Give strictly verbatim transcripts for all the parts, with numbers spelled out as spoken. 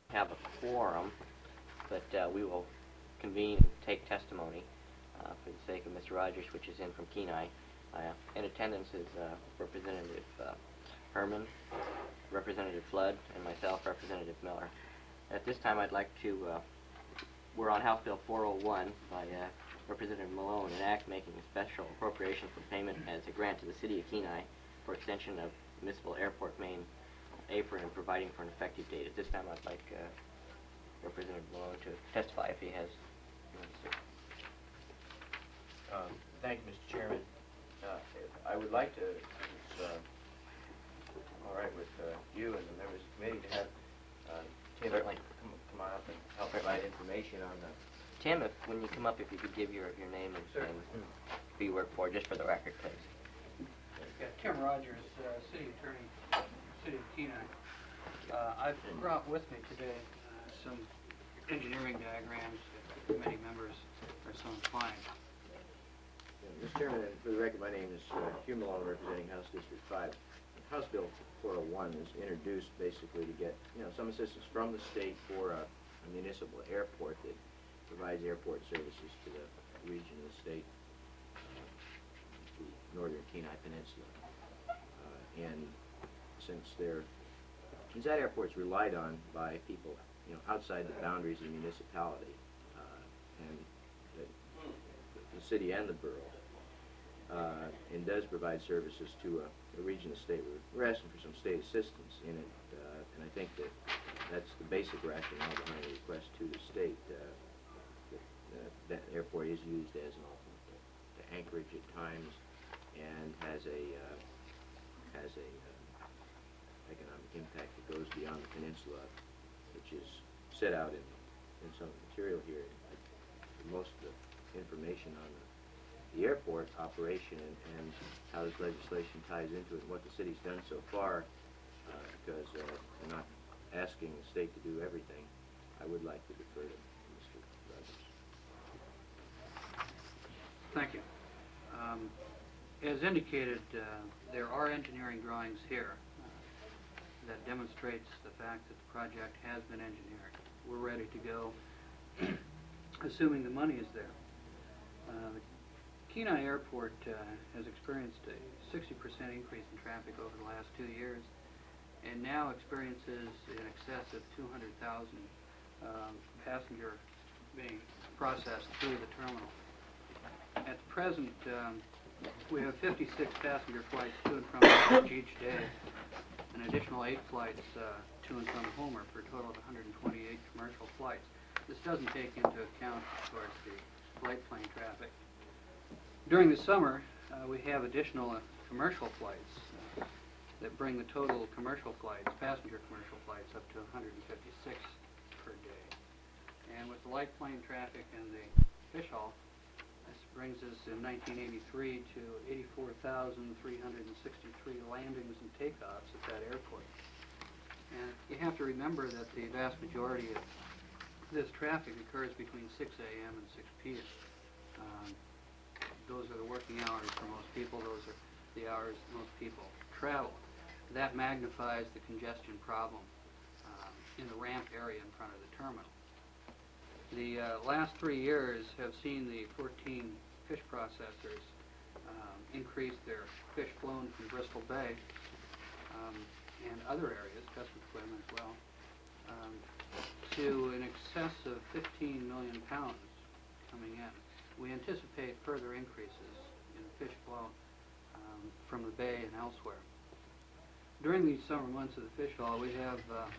have a quorum, but uh, we will convene and take testimony uh, for the sake of Mister Rogers, which is in from Kenai. Uh, in attendance is uh, Representative uh, Herman, Representative Flood, and myself, Representative Miller. At this time, I'd like to, uh, we're on House Bill four oh one by uh, Representative Malone, an act making a special appropriation for payment as a grant to the City of Kenai for extension of Municipal Airport Main apron and providing for an effective date. At this time, I'd like uh, Representative Malone to testify if he has. Um, thank you, Mister Chairman. Uh, I would like to, if it's uh, all right with uh, you and the members of the committee, to have uh, Tim come, come on up and help provide information on the... Tim, if, when you come up, if you could give your, your name and, and who you work for, just for the record, please. Yeah, Tim Rogers, uh, City Attorney, City of Kenai. Uh, I've brought with me today uh, some engineering diagrams that the committee members are so inclined. Mister Chairman, for the record, my name is uh, Hugh Malone, representing House District five. House Bill four oh one is introduced basically to get, you know, some assistance from the state for a, a municipal airport that provides airport services to the region of the state, uh, the northern Kenai Peninsula. Uh, and since they're, since that airport's relied on by people, you know, outside the boundaries of the municipality, uh, and the, the city and the borough, Uh, and does provide services to a, a region of the state. We're, we're asking for some state assistance in it, uh, and I think that that's the basic rationale behind the request to the state. Uh, that, uh, that airport is used as an alternate to Anchorage at times, and has a uh, has a uh, economic impact that goes beyond the peninsula, which is set out in in some material here. I, most of the information on the the airport operation and, and how this legislation ties into it and what the city's done so far, uh, because uh, we're not asking the state to do everything. I would like to defer to Mister Rogers. Thank you. Um, as indicated, uh, there are engineering drawings here uh, that demonstrates the fact that the project has been engineered. We're ready to go, assuming the money is there. Uh, the Kenai Airport uh, has experienced a sixty percent increase in traffic over the last two years and now experiences in excess of two hundred thousand um, passenger being processed through the terminal. At the present, um, we have fifty-six passenger flights to and from Anchorage each day, an additional eight flights uh, to and from Homer for a total of one hundred twenty-eight commercial flights. This doesn't take into account, of course, the light plane traffic. During the summer, uh, we have additional uh, commercial flights uh, that bring the total commercial flights, passenger commercial flights, up to one hundred fifty-six per day. And with the light plane traffic and the fish haul, this brings us in nineteen eighty-three to eighty-four thousand three hundred sixty-three landings and takeoffs at that airport. And you have to remember that the vast majority of this traffic occurs between six A M and six P M Um, Those are the working hours for most people. Those are the hours most people travel. That magnifies the congestion problem um, in the ramp area in front of the terminal. The uh, last three years have seen the fourteen fish processors um, increase their fish flown from Bristol Bay um, and other areas, Customs Equipment as well, um, to in excess of fifteen million pounds coming in. We anticipate further increases in fish flow um, from the bay and elsewhere. During these summer months of the fish haul, we have uh,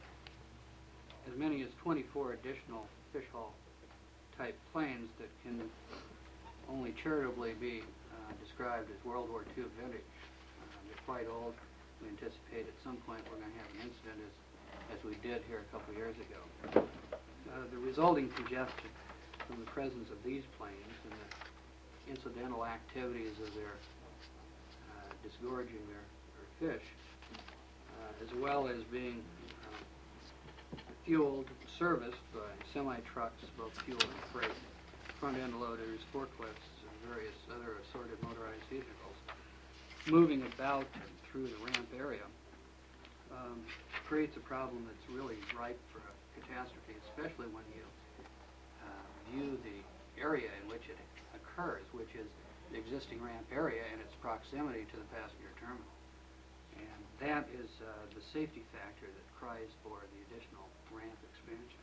as many as twenty-four additional fish haul type planes that can only charitably be uh, described as World War Two vintage. Uh, they're quite old. We anticipate at some point we're going to have an incident as, as we did here a couple years ago. Uh, the resulting congestion from the presence of these planes and the incidental activities of their uh, disgorging their, their fish, uh, as well as being uh, fueled, serviced by semi-trucks, both fuel and freight, front-end loaders, forklifts, and various other assorted motorized vehicles, moving about through the ramp area, um, creates a problem that's really ripe for a catastrophe, especially when you uh, view the area in which it occurs, which is the existing ramp area and its proximity to the passenger terminal. And that is uh, the safety factor that cries for the additional ramp expansion.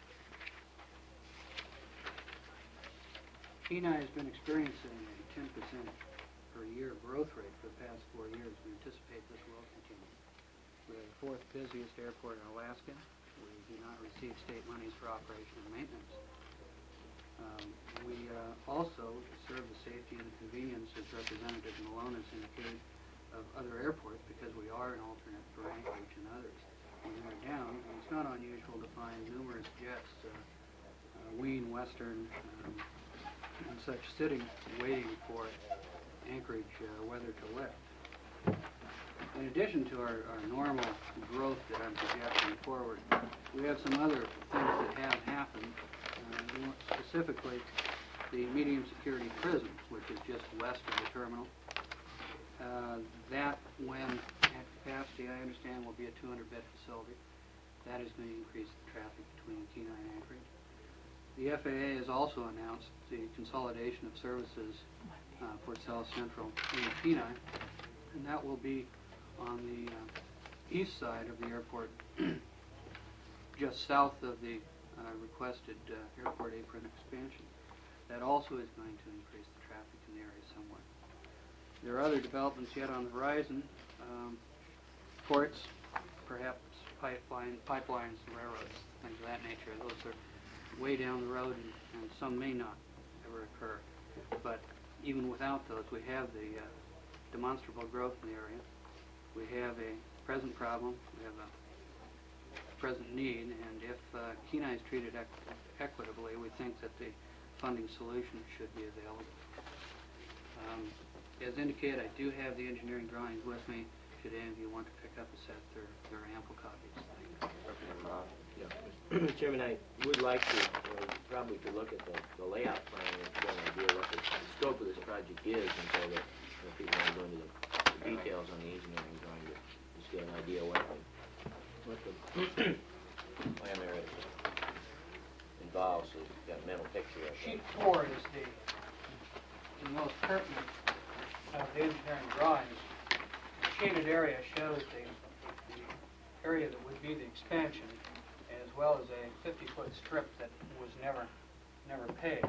Kenai has been experiencing a ten percent per year growth rate for the past four years. We anticipate this will continue. We're the fourth busiest airport in Alaska. We do not receive state monies for operation and maintenance. Um, we uh, also serve the safety and the convenience, as Representative Malone has indicated, of other airports because we are an alternate for Anchorage and others. When we're down, and it's not unusual to find numerous jets, uh, uh, Wien, Western, um, and such sitting waiting for Anchorage uh, weather to lift. In addition to our, our normal growth that I'm projecting forward, we have some other things that have happened, uh, more specifically the medium security prison, which is just west of the terminal. Uh, that, when at capacity, I understand, will be a two hundred bed facility. That is going to increase the traffic between Kenai and Anchorage. The F A A has also announced the consolidation of services uh, for South Central and Kenai, and that will be on the uh, east side of the airport, just south of the uh, requested uh, airport apron expansion. That also is going to increase the traffic in the area somewhat. There are other developments yet on the horizon, um, ports, perhaps pipeline, pipelines, railroads, things of that nature. Those are way down the road, and, and some may not ever occur. But even without those, we have the uh, demonstrable growth in the area. We have a present problem, we have a present need, and if uh, Kenai is treated equ equitably, we think that the funding solution should be available. Um, as indicated, I do have the engineering drawings with me. Should any of you want to pick up a set, there, there are ample copies. Representative Malone. Yeah, Mister Chairman, I would like to, uh, probably to look at the, the layout plan and get an idea what the scope of this project is, and so that you know, people want to go into the, the details on the engineering drawing, to just get an idea what the, what the plan there is involves, so you've got a mental picture of it. Sheet four is the, the most pertinent of the engineering drawings. The shaded area shows the, the area that would be the expansion, as well as a fifty foot strip that was never, never paved.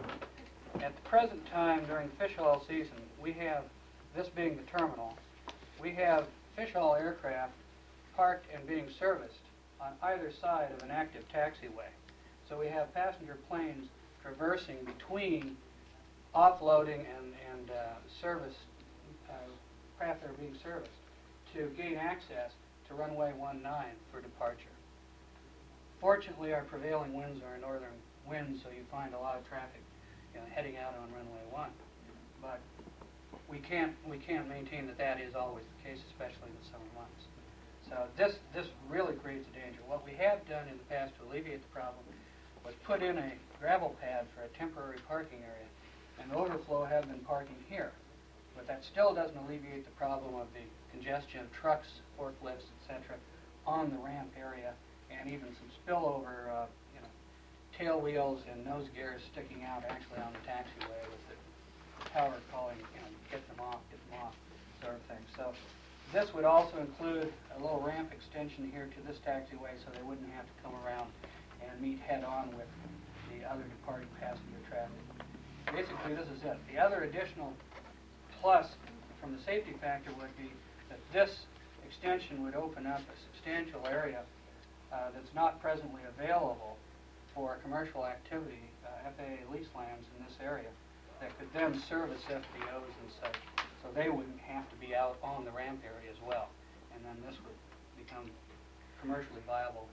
At the present time, during fish haul season, we have, this being the terminal, we have fish haul aircraft parked and being serviced on either side of an active taxiway. So we have passenger planes traversing between offloading and, and uh, service, uh, craft that are being serviced to gain access to runway one nine for departure. Fortunately, our prevailing winds are northern winds, so you find a lot of traffic you know, heading out on runway one. But we can't, we can't maintain that that is always the case, especially in the summer months. So this, this really creates a danger. What we have done in the past to alleviate the problem was put in a gravel pad for a temporary parking area, and overflow have been parking here. But that still doesn't alleviate the problem of the congestion of trucks, forklifts, et cetera, on the ramp area, and even some spillover, uh, you know, tail wheels and nose gears sticking out actually on the taxiway with the tower calling, you know, get them off, get them off, sort of thing. So this would also include a little ramp extension here to this taxiway, so they wouldn't have to come around and meet head-on with the other departing passenger traffic. Basically, this is it. The other additional plus from the safety factor would be that this extension would open up a substantial area uh, that's not presently available for commercial activity, uh, F A A lease lands in this area, that could then service F B Os and such, so they wouldn't have to be out on the ramp area as well. And then this would become commercially viable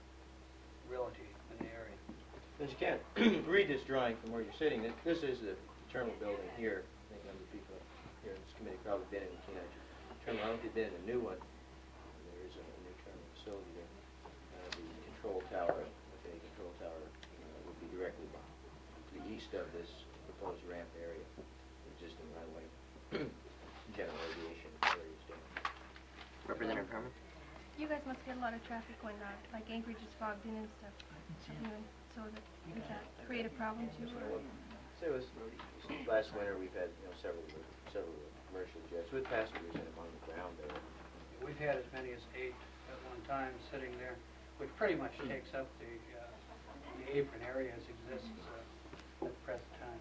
realty in the area. Since you can't read this drawing from where you're sitting, this, this is the terminal building here. I think other people here in this committee probably been in the Kenai terminal. I don't think they've been in the new one. There is a new terminal facility there. Uh, the control tower, the control tower, uh, would be directly to the east of this proposed ramp area, existing runway, general aviation areas down. Representative Herman. You guys must get a lot of traffic when, uh, like Anchorage is fogged in and stuff. You know, so that, does that create a problem too, or? So it was, last winter, we've had, you know, several, several commercial jets with passengers in them on the ground there. We've had as many as eight at one time sitting there, which pretty much takes up the, uh, the apron area as exists uh, at the present time,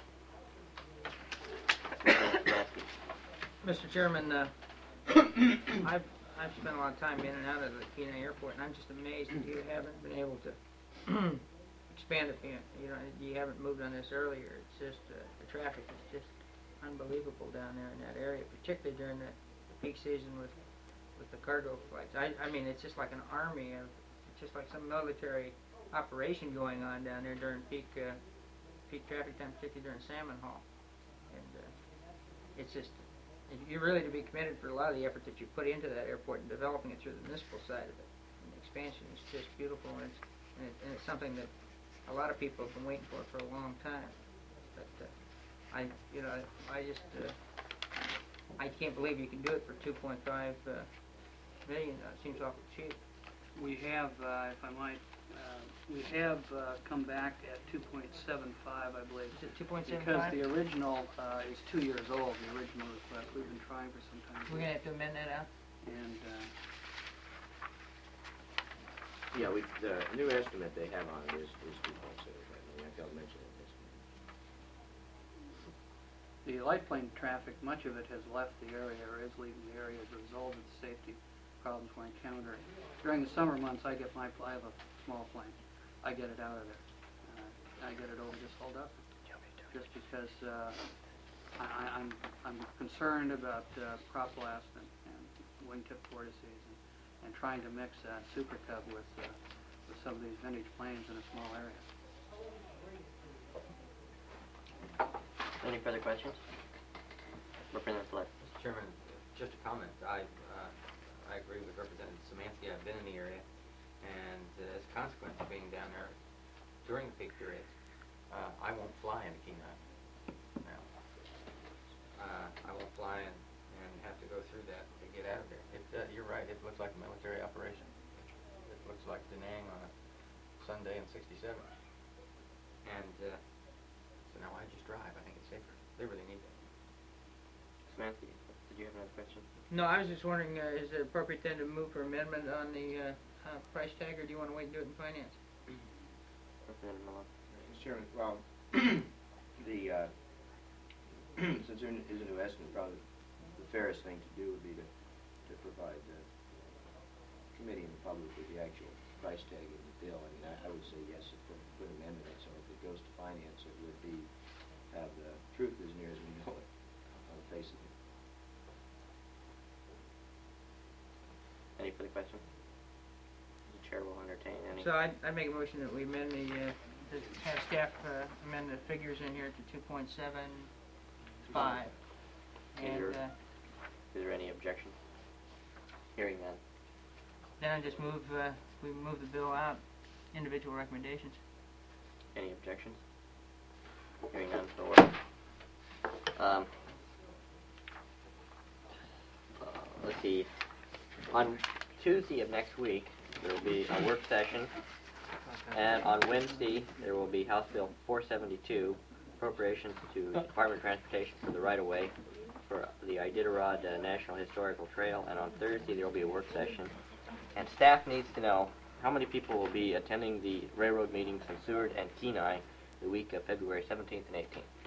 yes. Mister Chairman, uh, I've, I've spent a lot of time in and out of the Kenai Airport, and I'm just amazed that you haven't been able to expand it. You know, you haven't moved on this earlier. It's just, uh, the traffic is just unbelievable down there in that area, particularly during the peak season with, with the cargo flights. I, I mean, it's just like an army of, it's just like some military operation going on down there during peak, uh, peak traffic time, particularly during Salmon Hall. And, uh, it's just, you're really to be commended for a lot of the effort that you put into that airport and developing it through the municipal side of it. And the expansion is just beautiful, and it's, and, it, and it's something that a lot of people have been waiting for for a long time. But uh, I, you know, I just, uh, I can't believe you can do it for two point five uh, million. Uh, it seems awful cheap. We have, uh, if I might, uh, we have uh, come back at two point seven five, I believe. Is it two point seven Because five? the original uh, is two years old, the original request. We've been trying for some time. We're gonna have to amend that out. And uh, Yeah, we, the new estimate they have on it is, is two point seven five million. I think I'll mention it this. the light plane traffic, much of it has left the area or is leaving the area as a result of the safety problems we're encountering. During the summer months, I get my, I have a small plane. I get it out of there. Uh, I get it over to Saldus, just because uh, I, I- I'm, I'm concerned about uh, prop blast and, and wingtip vortices and, and trying to mix uh, Super Cub with, uh, with some of these vintage planes in a small area. Any further questions? Representative Select. Mister Chairman, just a comment. I, uh, I agree with Representative Szymanski. I've been in the area, and uh, as a consequence of being down there during the peak periods, uh, I won't fly into Kenai now. Uh, I won't fly in and have to go through that to get out of there. It, uh, you're right. It looks like a military operation. It looks like Da Nang on a Sunday in sixty-seven. And uh, so now I just drive. I think it's safer. They really need that. Szymanski, did you have another question? No, I was just wondering, uh, is it appropriate then to move for amendment on the uh, uh, price tag, or do you want to wait and do it in finance? Representative Malone. Mister Chairman, well, the, uh, since there is a new estimate, probably the fairest thing to do would be to, to provide the committee and the public with the actual price tag of the bill. I mean, I, I would say yes, if put, put an amendment in, so if it goes to finance, it would be, have the truth as near as we know it on the face of it. Any further questions? The chair will entertain any. So I'd, I'd make a motion that we amend the, uh, to have staff uh, amend the figures in here to two point seven five. Is And there- uh, Is there any objection? Hearing none. then I just move, uh, we move the bill out, individual recommendations. Any objections? Hearing none for order. Um, uh, let's see. On Tuesday of next week, there will be a work session, and on Wednesday, there will be House Bill four seventy-two, appropriations to Department of Transportation for the right-of-way for the Iditarod uh, National Historical Trail, and on Thursday, there will be a work session. And staff needs to know how many people will be attending the railroad meetings in Seward and Kenai the week of February seventeenth and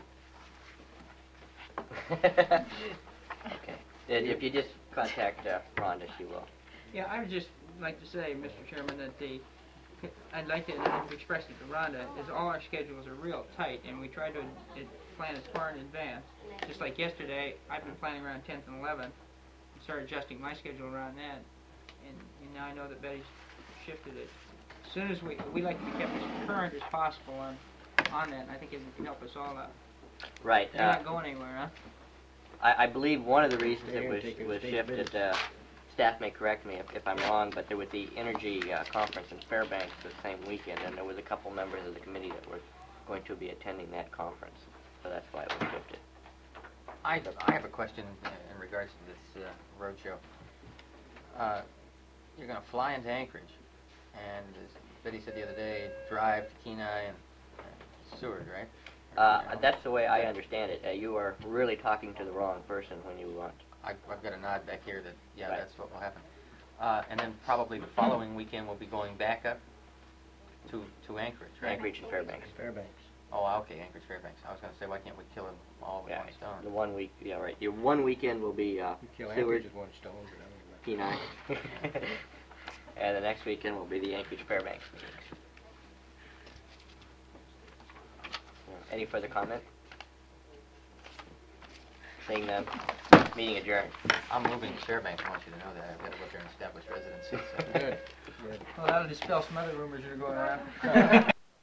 eighteenth. Okay. And if you just contact uh, Rhonda, she will. Yeah, I would just like to say, Mister Chairman, that the, I'd like to, and I've expressed it to Rhonda, is all our schedules are real tight, and we try to uh, plan as far in advance. Just like yesterday, I've been planning around tenth and eleventh, and started adjusting my schedule around that, and, and now I know that Betty's shifted it. As soon as we, we like to be kept as current as possible on, on that, and I think it can help us all out. Right. You're Uh, not going anywhere, huh? I, I believe one of the reasons it was, was shifted, uh, staff may correct me if, if I'm wrong, but there was the energy uh, conference in Fairbanks the same weekend, and there was a couple members of the committee that were going to be attending that conference, so that's why it was shifted. I, I have a question in, in regards to this uh, road show. Uh, you're gonna fly into Anchorage, and as Betty said the other day, drive to Kenai and, and Seward, right? Uh, You know, that's the way I understand it. Uh, you are really talking to the wrong person when you want. I, I've got a nod back here that, yeah, Right. that's what will happen. Uh, and then probably the following weekend we'll be going back up to, to Anchorage, right? Anchorage and Fairbanks. Fairbanks. Oh, okay, Anchorage, Fairbanks. I was gonna say, why can't we kill them all with Yeah, one stone? the one week, yeah, right. Your one weekend will be uh, You kill Seward, Anchorage with one stone, but I don't know. Kenai, and the next weekend will be the Anchorage Fairbanks meetings. Yeah, any further comment? Seeing none, meeting adjourned. I'm moving to Fairbanks, I want you to know that. I've gotta go up there and establish residency, so. Good, good. Well, that'll dispel some other rumors that are going around.